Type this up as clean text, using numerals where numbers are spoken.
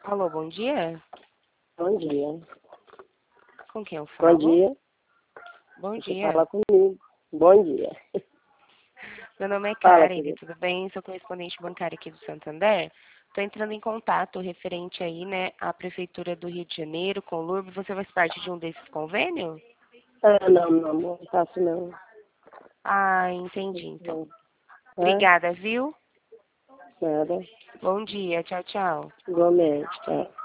Alô, bom dia? Bom dia. Com quem eu falo? Bom dia. Bom Você dia. fala comigo. Bom dia. Meu nome é Fala, Karen, querido. tudo bem? Sou correspondente bancária aqui do Santander. Estou entrando em contato referente aí, né, à Prefeitura do Rio de Janeiro com o LURB. Você faz parte de um desses convênios? Não, não faço não. Ah, entendi, então. Não. Obrigada, viu? Nada. Bom dia, tchau, tchau. Igualmente, tá?